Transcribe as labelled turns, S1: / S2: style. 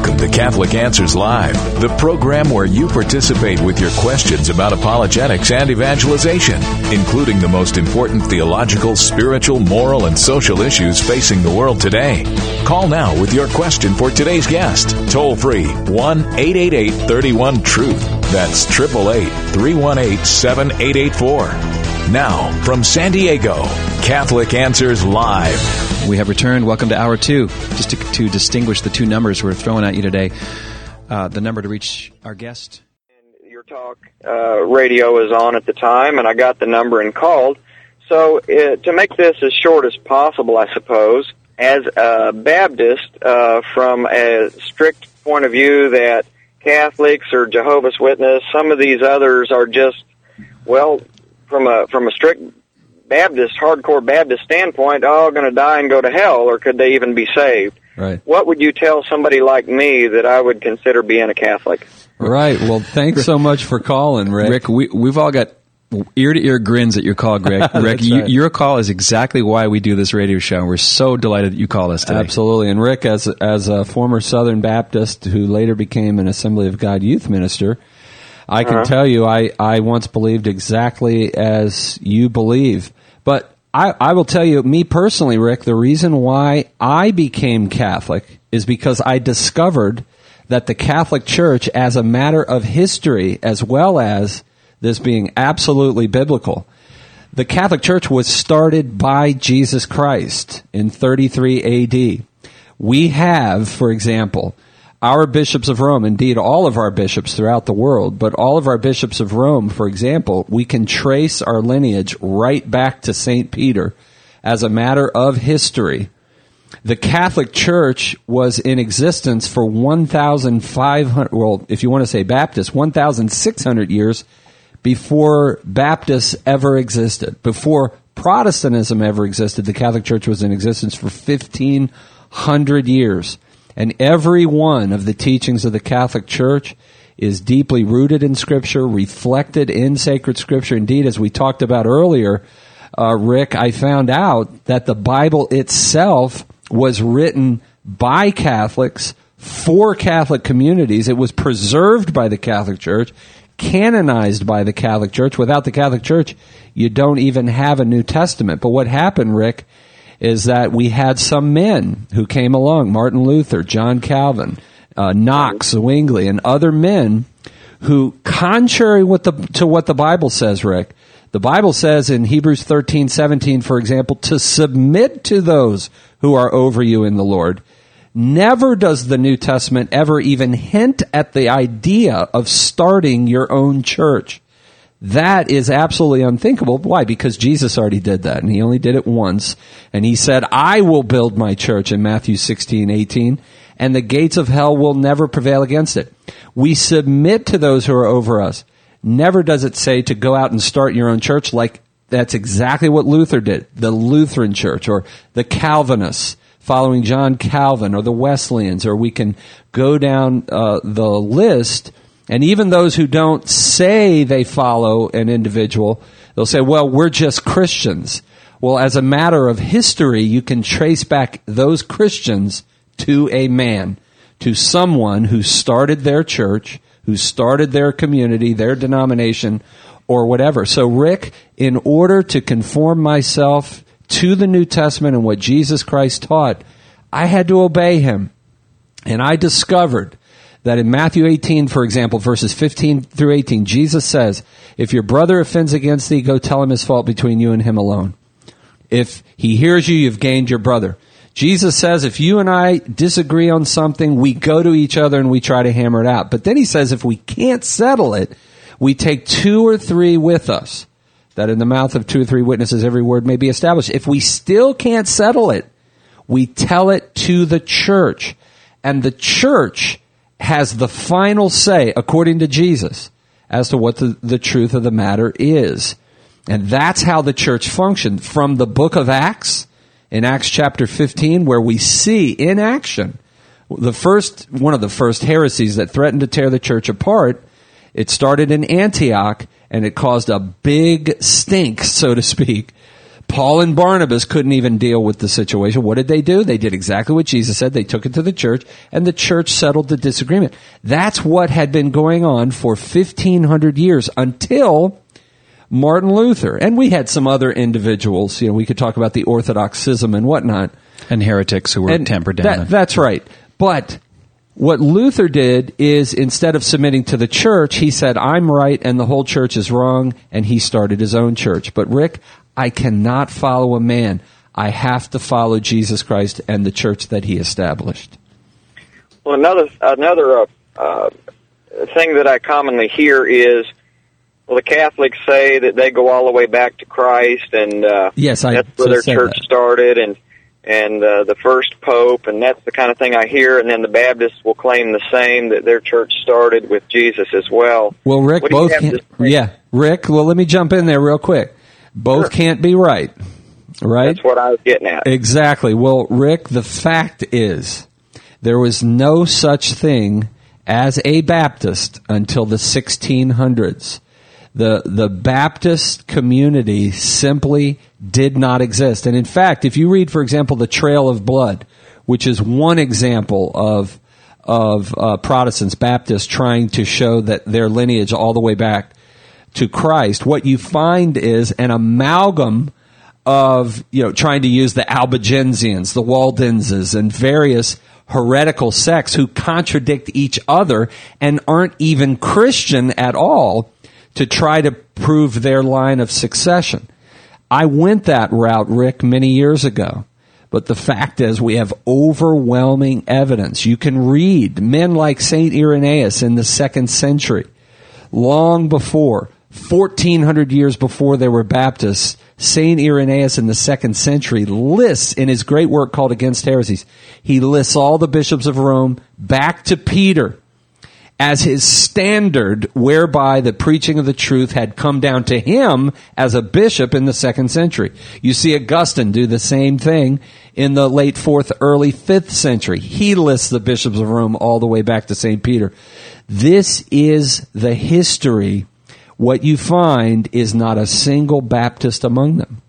S1: Welcome to Catholic Answers Live, the program where you participate with your questions about apologetics and evangelization, including the most important theological, spiritual, moral, and social issues facing the world today. Call now with your question for today's guest. Toll free 1-888-31-TRUTH. That's 888-318-7884. Now, from San Diego, Catholic Answers Live.
S2: We have returned. Welcome to Hour 2. Just to distinguish the two numbers we're throwing at you today, the number to reach our guest.
S3: Your talk radio is on at the time, and I got the number and called. So to make this as short as possible, I suppose, as a Baptist, from a strict point of view that Catholics or Jehovah's Witness, some of these others are just, well, from a strict Baptist, hardcore Baptist standpoint, going to die and go to hell, or could they even be saved?
S2: Right.
S3: What would you tell somebody like me that I would consider being a Catholic?
S4: Right. Well, thanks so much for calling, Rick.
S2: Rick, we've all got ear-to-ear grins at your call, Greg. Rick,
S4: right.
S2: Your call is exactly why we do this radio show. We're so delighted that you called us today.
S4: Absolutely. And Rick, as a former Southern Baptist who later became an Assembly of God youth minister, I can tell you I once believed exactly as you believe. But I will tell you, me personally, Rick, the reason why I became Catholic is because I discovered that the Catholic Church, as a matter of history, as well as this being absolutely biblical, the Catholic Church was started by Jesus Christ in 33 A.D. We have, for example, our bishops of Rome, indeed all of our bishops throughout the world, but all of our bishops of Rome, for example, we can trace our lineage right back to St. Peter as a matter of history. The Catholic Church was in existence for 1,500, well, if you want to say Baptist, 1,600 years before Baptists ever existed. Before Protestantism ever existed, the Catholic Church was in existence for 1,500 years. And every one of the teachings of the Catholic Church is deeply rooted in Scripture, reflected in sacred Scripture. Indeed, as we talked about earlier, Rick, I found out that the Bible itself was written by Catholics for Catholic communities. It was preserved by the Catholic Church, canonized by the Catholic Church. Without the Catholic Church, you don't even have a New Testament. But what happened, Rick, is that we had some men who came along, Martin Luther, John Calvin, Knox, Zwingli, and other men who, contrary to what the Bible says, Rick, the Bible says in Hebrews 13:17, for example, to submit to those who are over you in the Lord. Never does the New Testament ever even hint at the idea of starting your own church. That is absolutely unthinkable. Why? Because Jesus already did that, and he only did it once. And he said, I will build my church in Matthew 16:18, and the gates of hell will never prevail against it. We submit to those who are over us. Never does it say to go out and start your own church, like that's exactly what Luther did. The Lutheran Church, or the Calvinists following John Calvin, or the Wesleyans, or we can go down the list. And even those who don't say they follow an individual, they'll say, well, we're just Christians. Well, as a matter of history, you can trace back those Christians to a man, to someone who started their church, who started their community, their denomination, or whatever. So, Rick, in order to conform myself to the New Testament and what Jesus Christ taught, I had to obey him. And I discovered that in Matthew 18, for example, verses 15 through 18, Jesus says, if your brother offends against thee, go tell him his fault between you and him alone. If he hears you, you've gained your brother. Jesus says if you and I disagree on something, we go to each other and we try to hammer it out. But then he says if we can't settle it, we take 2 or 3 with us, that in the mouth of 2 or 3 witnesses every word may be established. If we still can't settle it, we tell it to the church. And the church has the final say, according to Jesus, as to what the truth of the matter is. And that's how the church functioned. From the book of Acts, in Acts chapter 15, where we see in action one of the first heresies that threatened to tear the church apart. It started in Antioch, and it caused a big stink, so to speak. Paul and Barnabas couldn't even deal with the situation. What did they do? They did exactly what Jesus said. They took it to the church, and the church settled the disagreement. That's what had been going on for 1,500 years until Martin Luther. And we had some other individuals. We could talk about the Orthodox schism and whatnot.
S2: And heretics who were tempered down.
S4: That's right. But what Luther did is, instead of submitting to the church, he said, I'm right and the whole church is wrong, and he started his own church. But Rick, I cannot follow a man. I have to follow Jesus Christ and the church that he established.
S3: Well, another thing that I commonly hear is, well, the Catholics say that they go all the way back to Christ, and
S4: yes,
S3: that's where their church started, and the first pope, and that's the kind of thing I hear. And then the Baptists will claim the same, that their church started with Jesus as well.
S4: Well, Rick, both can't. Yeah, Rick. Well, let me jump in there real quick. Both can't be right. Right?
S3: That's what I was getting at.
S4: Exactly. Well, Rick, the fact is, there was no such thing as a Baptist until the 1600s. The Baptist community simply did not exist. And in fact, if you read, for example, the Trail of Blood, which is one example of Protestants, Baptists trying to show that their lineage all the way back to Christ, what you find is an amalgam of, trying to use the Albigensians, the Waldenses, and various heretical sects who contradict each other and aren't even Christian at all, to try to prove their line of succession. I went that route, Rick, many years ago. But the fact is, we have overwhelming evidence. You can read men like St. Irenaeus in the 2nd century, long before, 1,400 years before there were Baptists. St. Irenaeus in the 2nd century lists, in his great work called Against Heresies, he lists all the bishops of Rome back to Peter as his standard, whereby the preaching of the truth had come down to him as a bishop in the 2nd century. You see Augustine do the same thing in the late 4th, early 5th century. He lists the bishops of Rome all the way back to St. Peter. This is the history. What you find is not a single Baptist among them.